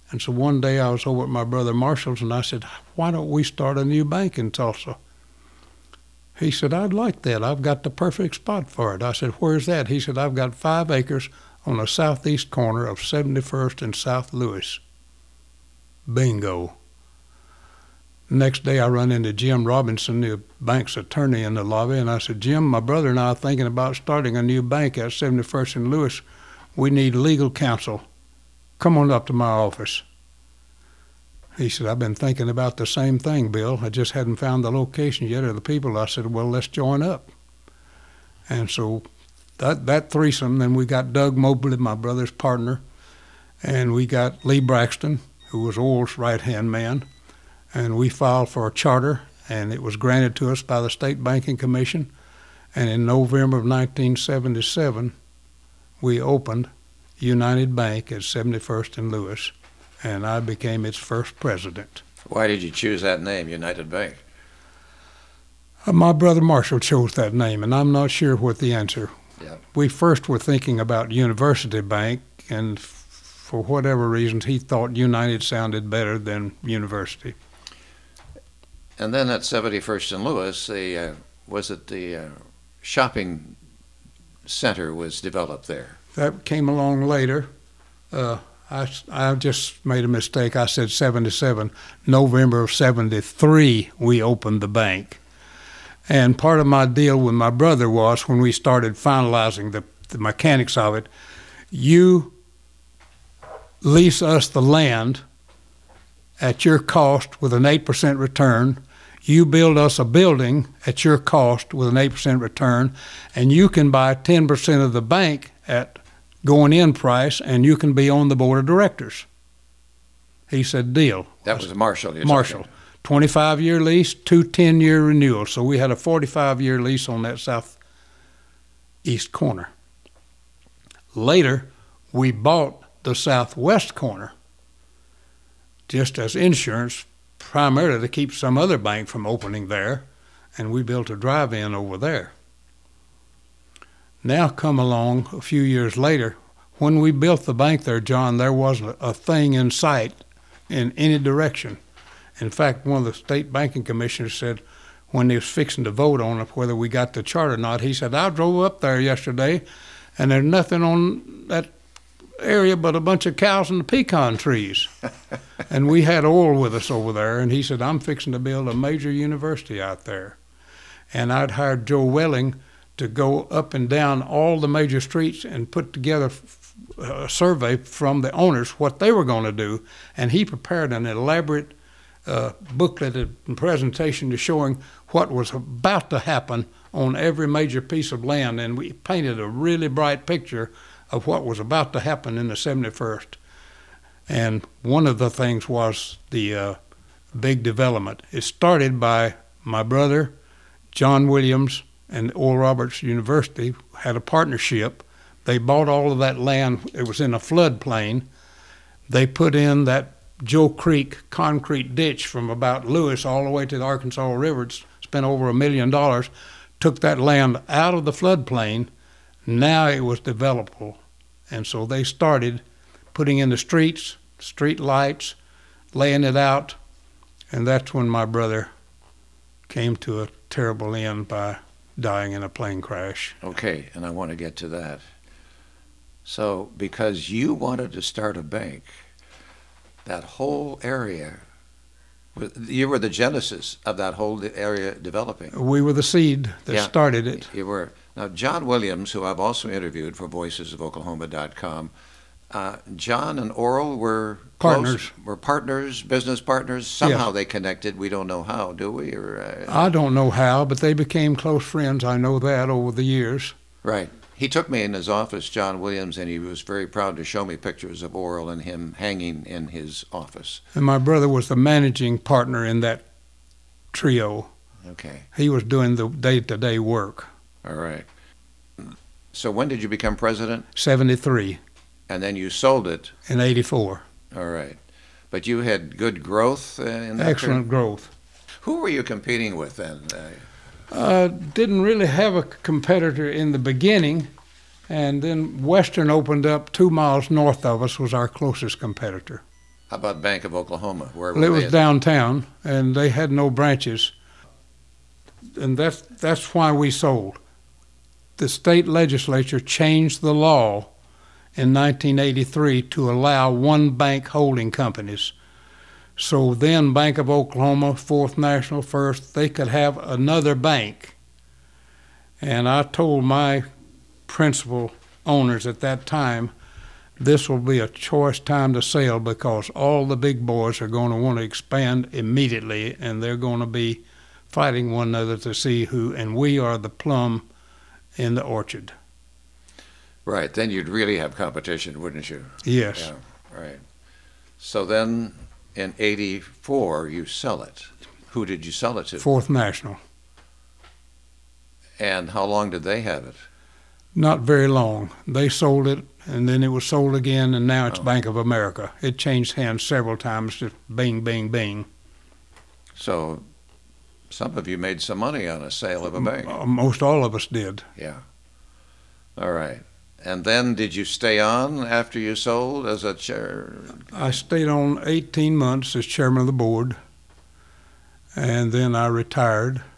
And so one day I was over at my brother Marshall's, and I said, why don't we start a new bank in Tulsa? He said, I'd like that. I've got the perfect spot for it. I said, where's that? He said, I've got 5 acres on the southeast corner of 71st and South Lewis. Bingo. Next day I run into Jim Robinson, the bank's attorney, in the lobby, and I said, Jim, my brother and I are thinking about starting a new bank at 71st and Lewis. We need legal counsel. Come on up to my office. He said, I've been thinking about the same thing, Bill. I just hadn't found the location yet or the people. I said, well, let's join up. And so that threesome, then we got Doug Mobley, my brother's partner, and we got Lee Braxton, who was Oral's right-hand man, and we filed for a charter, and it was granted to us by the State Banking Commission. And in November of 1977, we opened United Bank at 71st and Lewis, and I became its first president. Why did you choose that name, United Bank? My brother Marshall chose that name, and I'm not sure what the answer. Yeah. We first were thinking about University Bank, and for whatever reasons, he thought United sounded better than University. And then at 71st and Lewis, the shopping center was developed there. That came along later. I just made a mistake. I said 77. November of 73, we opened the bank. And part of my deal with my brother was, when we started finalizing the mechanics of it, you lease us the land at your cost with an 8% return. You build us a building at your cost with an 8% return, and you can buy 10% of the bank at going-in price, and you can be on the board of directors. He said, deal. That was Marshall. Marshall. 25-year lease, 2 10-year renewals. So we had a 45-year lease on that southeast corner. Later, we bought the southwest corner just as insurance, primarily to keep some other bank from opening there, and we built a drive-in over there. Now come along a few years later. When we built the bank there, John, there wasn't a thing in sight in any direction. In fact, one of the state banking commissioners said, when he was fixing to vote on whether we got the charter or not, he said, I drove up there yesterday, and there's nothing on that area but a bunch of cows and the pecan trees. And we had Oral with us over there, and he said, I'm fixing to build a major university out there. And I'd hired Joe Welling to go up and down all the major streets and put together a survey from the owners what they were going to do, and he prepared an elaborate booklet and presentation to showing what was about to happen on every major piece of land, and we painted a really bright picture of what was about to happen in the 71st. And one of the things was the big development. It started by my brother, John Williams, and Oral Roberts University had a partnership. They bought all of that land. It was in a floodplain. They put in that Joe Creek concrete ditch from about Lewis all the way to the Arkansas River. It's spent over $1 million, took that land out of the floodplain. Now it was developable. And so they started putting in the streets, street lights, laying it out, and that's when my brother came to a terrible end by dying in a plane crash. Okay, and I want to get to that. So because you wanted to start a bank, that whole area, you were the genesis of that whole area developing. We were the seed that started it. You were. Now, John Williams, who I've also interviewed for VoicesOfOklahoma.com, John and Oral were partners. Were partners, business partners. Somehow Yes. they connected. We don't know how, do we? Or I don't know how, but they became close friends. I know that over the years. Right. He took me in his office, John Williams, and he was very proud to show me pictures of Oral and him hanging in his office. And my brother was the managing partner in that trio. Okay. He was doing the day-to-day work. All right. So when did you become president? 73 And then you sold it. and 84. All right. But you had good growth in that Excellent growth. Who were you competing with then? Didn't really have a competitor in the beginning, and then Western opened up 2 miles north of us, was our closest competitor. How about Bank of Oklahoma? Where Well, it were was they at? downtown, and they had no branches, and that's why we sold. The state legislature changed the law in 1983 to allow one bank holding companies. So then Bank of Oklahoma, Fourth National, First, they could have another bank. And I told my principal owners at that time, this will be a choice time to sell because all the big boys are going to want to expand immediately, and they're going to be fighting one another to see who, and we are the plum in the orchard. Right, then you'd really have competition, wouldn't you? Yes. Yeah, right. So then in 84, you sell it. Who did you sell it to? Fourth National. And how long did they have it? Not very long. They sold it, and then it was sold again, and now it's Oh. Bank of America. It changed hands several times, just bing, bing, bing. So some of you made some money on a sale of a bank. Most all of us did. Yeah. All right. And then did you stay on after you sold as a chair? I stayed on 18 months as chairman of the board, and then I retired.